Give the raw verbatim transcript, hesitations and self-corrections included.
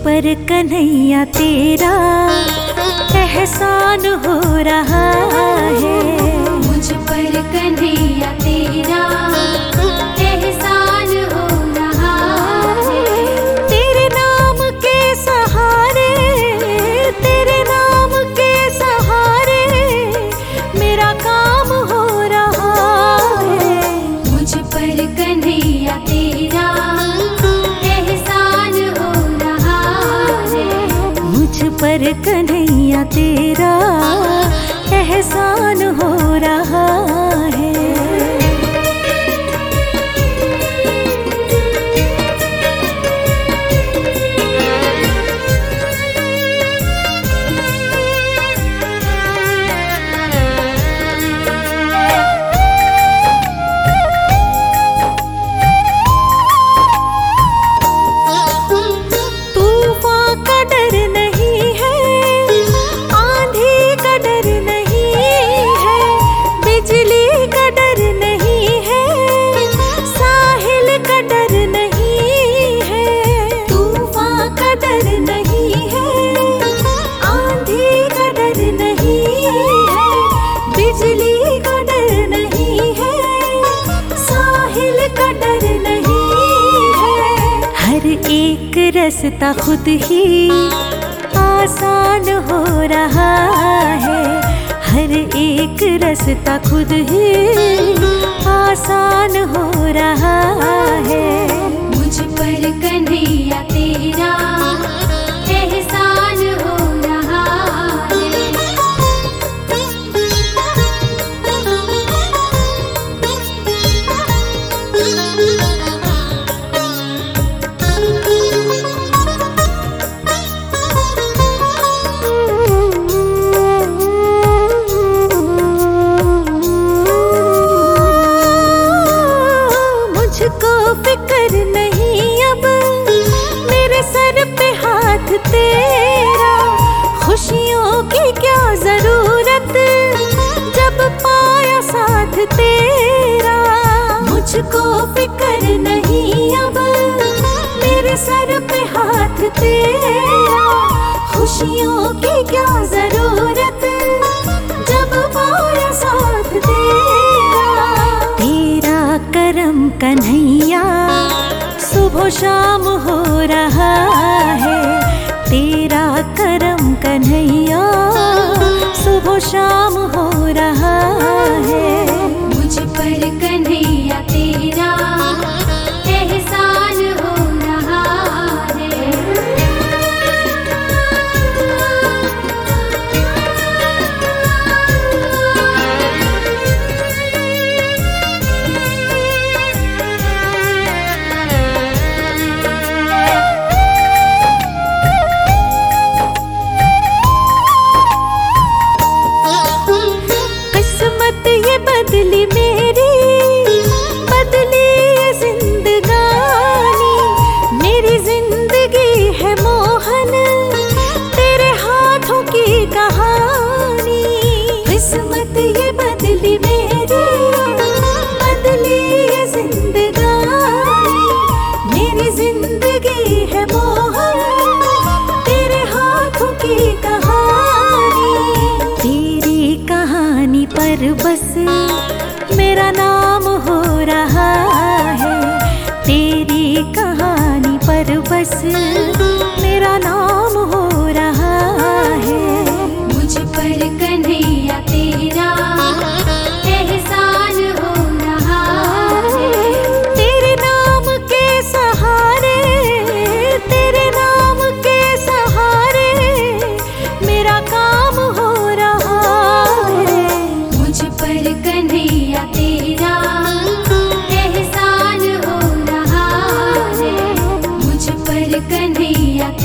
पर कन्हैया तेरा एहसान हो रहा है। मुझ पर कन्हैया तेरा एहसान हो रहा है। तेरे नाम के सहारे, तेरे नाम के सहारे मेरा काम हो रहा है। मुझ पर कन्हैया तेरा एहसान हो रहा है। मुझ पर कन्हैया तेरा एहसान हो रहा है। एक रास्ता खुद ही आसान हो रहा है। हर एक रास्ता खुद ही आसान हो रहा है। मुझ पर कन्हैया तेरा एहसान हो रहा है। फिक्र नहीं अब मेरे सर पे हाथ तेरा, खुशियों की क्या जरूरत जब पाया साथ तेरा। मुझको फिक्र नहीं अब मेरे सर पे हाथ तेरा, खुशियों की क्या जरूरत जब पाया साथ तेरा। तेरा करम कन्हैया सुबह शाम हो रहा है। तेरा करम कन्हैया सुबह शाम हो रहा है। मुझ पर कन्हैया तेरा एहसान हो रहा है। बदली मेरी, बदली ये जिंदगानी। मेरी जिंदगी है मोहन तेरे हाथों की कहानी। किस्मत ये बदली मेरी, बदली ये जिंदगानी। मेरी जिंदगी है मोहन तेरे हाथों की कहानी। तेरी कहानी पर बस मेरा नाम हो रहा है। तेरी कहानी पर बस मेरा नाम हो रहा है। मुझ पर कन्हैया तेरा एहसान हो रहा है। तेरे नाम के सहारे, तेरे नाम के सहारे मेरा काम हो रहा है। मुझ पर कन्हैया तेरा एहसान हो रहा है। मुझ पर कन्हैया